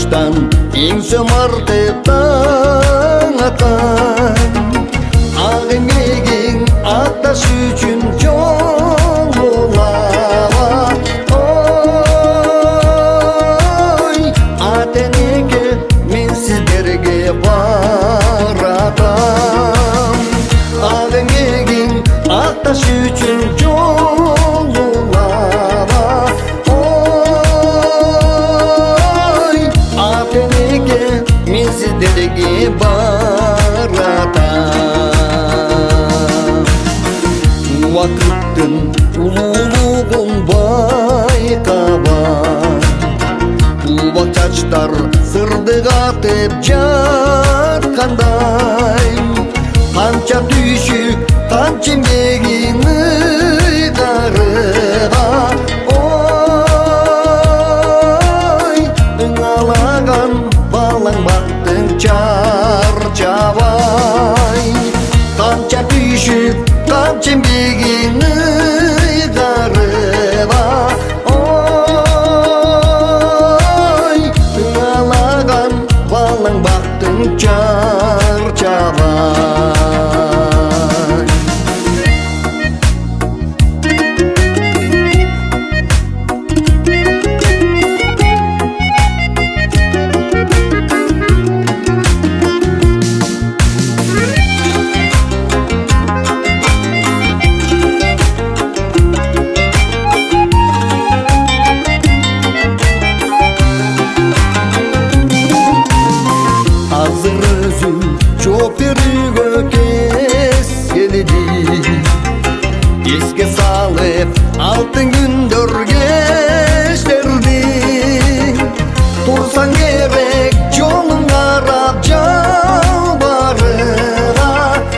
Кубанычтан еңсем артып таң атқан ақ емегің атташ үшін жолулаға ой ата-енеге мен сіздерге баратам ақ емегің атташ үшін жолулаға ой ата-енеге мен сіздерге баратам уақыттың ұлылығын байқабай ұлбақ чачтар сырды қатып жатқандай қанша түйшік қанша еңбегің қарыға ой ыңалаған балаң бақтың чарчабай қанша түйшік қанша еңбегің қарыға ой ыңалаған балаң бақтың чарчабай Азыр өзүм жооп берүүгө келди эске салып алтын күндөр кечтерди турсаң керек жолуң карап жалбарыга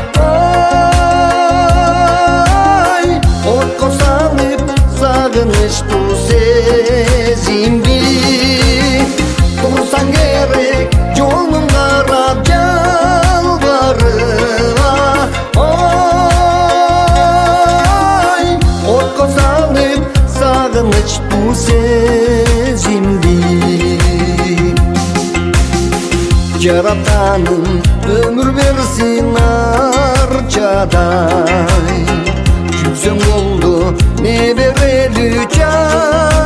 ой отко салып сагынычтуу сезимди турсаң керек жолуң карап жалбарыга ой отко салып сагынычтуу сезимди жаратканым өмүр берсин арчадай жүрсөң болду не берели